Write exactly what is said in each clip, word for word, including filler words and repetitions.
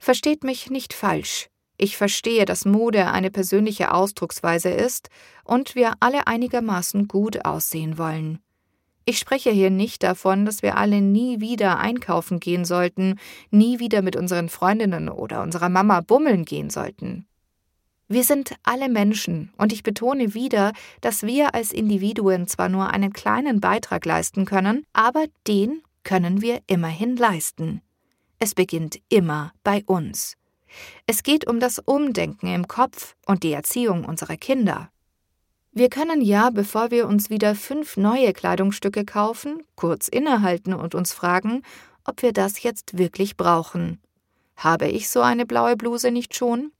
Versteht mich nicht falsch. Ich verstehe, dass Mode eine persönliche Ausdrucksweise ist und wir alle einigermaßen gut aussehen wollen. Ich spreche hier nicht davon, dass wir alle nie wieder einkaufen gehen sollten, nie wieder mit unseren Freundinnen oder unserer Mama bummeln gehen sollten. Wir sind alle Menschen und ich betone wieder, dass wir als Individuen zwar nur einen kleinen Beitrag leisten können, aber den können wir immerhin leisten. Es beginnt immer bei uns. Es geht um das Umdenken im Kopf und die Erziehung unserer Kinder. Wir können ja, bevor wir uns wieder fünf neue Kleidungsstücke kaufen, kurz innehalten und uns fragen, ob wir das jetzt wirklich brauchen. Habe ich so eine blaue Bluse nicht schon?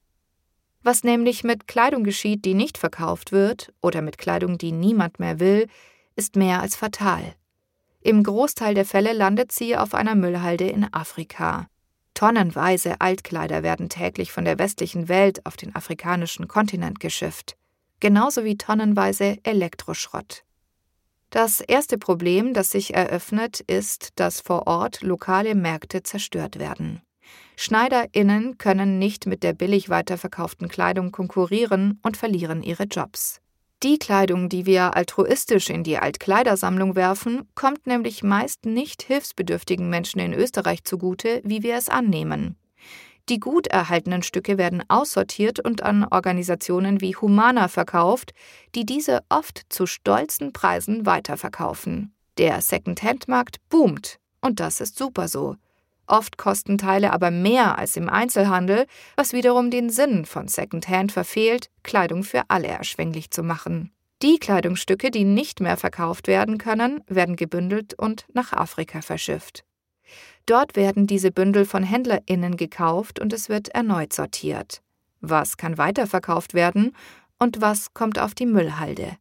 Was nämlich mit Kleidung geschieht, die nicht verkauft wird, oder mit Kleidung, die niemand mehr will, ist mehr als fatal. Im Großteil der Fälle landet sie auf einer Müllhalde in Afrika. Tonnenweise Altkleider werden täglich von der westlichen Welt auf den afrikanischen Kontinent geschifft. Genauso wie tonnenweise Elektroschrott. Das erste Problem, das sich eröffnet, ist, dass vor Ort lokale Märkte zerstört werden. SchneiderInnen können nicht mit der billig weiterverkauften Kleidung konkurrieren und verlieren ihre Jobs. Die Kleidung, die wir altruistisch in die Altkleidersammlung werfen, kommt nämlich meist nicht hilfsbedürftigen Menschen in Österreich zugute, wie wir es annehmen. Die gut erhaltenen Stücke werden aussortiert und an Organisationen wie Humana verkauft, die diese oft zu stolzen Preisen weiterverkaufen. Der Second-Hand-Markt boomt und das ist super so. Oft kosten Teile aber mehr als im Einzelhandel, was wiederum den Sinn von Secondhand verfehlt, Kleidung für alle erschwinglich zu machen. Die Kleidungsstücke, die nicht mehr verkauft werden können, werden gebündelt und nach Afrika verschifft. Dort werden diese Bündel von HändlerInnen gekauft und es wird erneut sortiert. Was kann weiterverkauft werden und was kommt auf die Müllhalde?